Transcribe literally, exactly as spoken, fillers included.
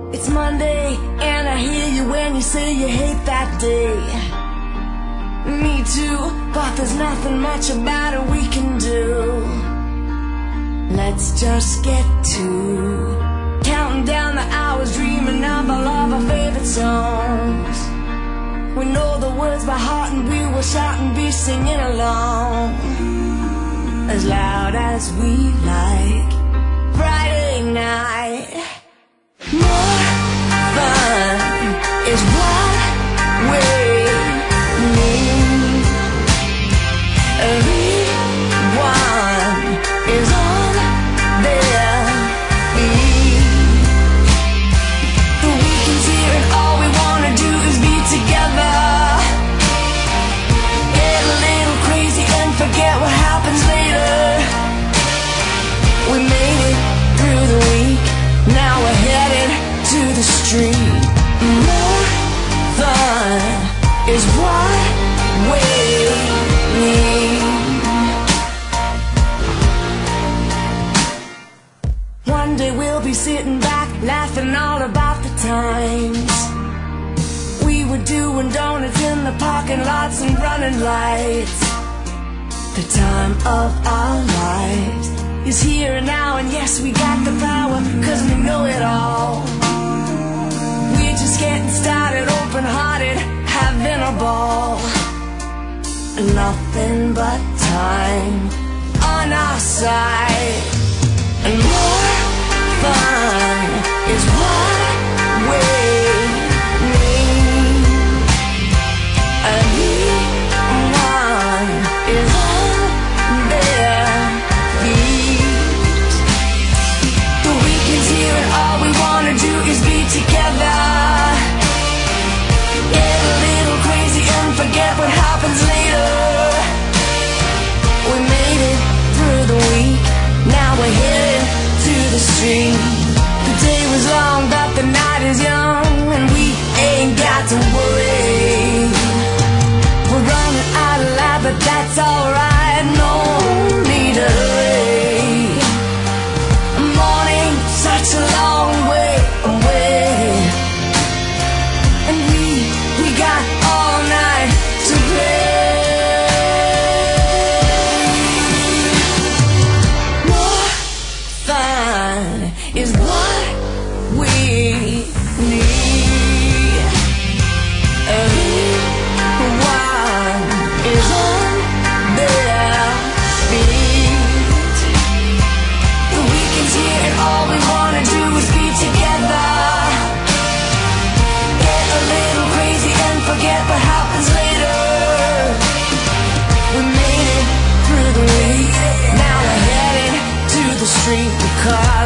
It's Monday, and I hear you when you say you hate that day. Me too, but there's nothing much about it we can do. Let's just get to counting down the hours, dreaming of all of our favorite songs. We know the words by heart, and we will shout and be singing along as loud as we like. Friday night, more fun is what we need. Everyone is on their feet. The weekend's here and all we wanna do is be together. Get a little crazy and forget what happens later. We made it through the week, now we're headed to the street. More fun is what we need. One day we'll be sitting back, laughing all about the times we were doing donuts in the parking lots and running lights. The time of our lives is here and now, and yes, we got the power, cause we know it all. We're just getting started, open-hearted, having a ball. Nothing but time on our side, and more fun is what we need. Everyone is on their feet. The weekend's here and all we wanna do is be together. Get a little crazy and forget what happens later. We made it through the week, now we're headed to the street. The day was long, but the night is young, and we ain't got to worry. We're running out of light, but that's alright, no need to hurry. Morning, such a long way away, and we, we got all night to play. More fun is what we need. Everyone is on their feet. The weekend's here and all we wanna do is be together. Get a little crazy and forget what happens later. We made it through the week, now we're headed to the street because